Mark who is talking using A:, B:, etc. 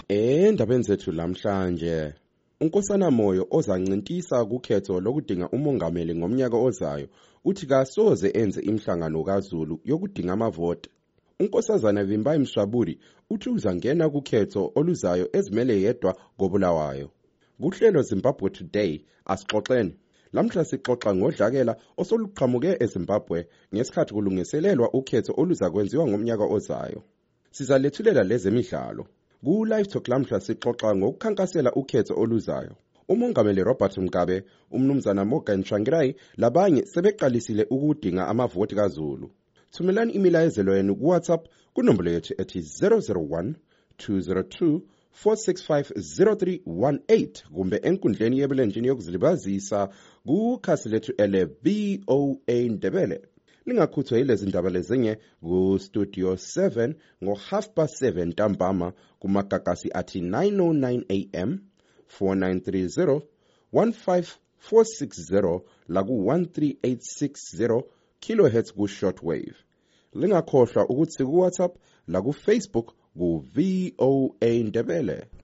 A: Endabeni zethu lamhlanje, uNkosana Moyo ozancintisa kukhetho lokudinga umongameli ngomnyaka ozayo uthi kasoze enze imihlangano kaZulu yokudinga amavoti. uNkosazana Vimbayi Mswaburi uthi uzangena kukhetho oluzayo ezimele yedwa koBulawayo. Kuhlelo Zimbabwe Today asixoxeni. Lamhla sixoxa ngodlakela osoluqhamuke eZimbabwe ngesikhathi kulungiselelwa ukhetho oluzakwenziwa ngomnyaka ozayo. Sizalethulela lezemidlalo. Ku-Live Talk lamhla sixoxa ngokukhankasela ukhetho oluzayo. uMongameli Robert Mugabe, uMnumzana Morgan Tsvangirai labanye sebeqalisile ukudinga amavoti kaZulu. Thumelani imilayezelo yenu kuWhatsApp kunombolo yethu ethi 001 202 465 0318 kumbe enkundleni yebulenjini yokuzilibazisa kukhasi lethu ele-VOA Ndebele. Lingakhuthwa yilezi ndaba lezinye ku-Studio 7 ngo-7:30 ntambama kumagagasi athi 909 AM 4930 15460 laku-13860 kHz ku-shortwave. Lingakhohlwa ukuthi ku-WhatsApp laku-Facebook ku-VOA Ndebele.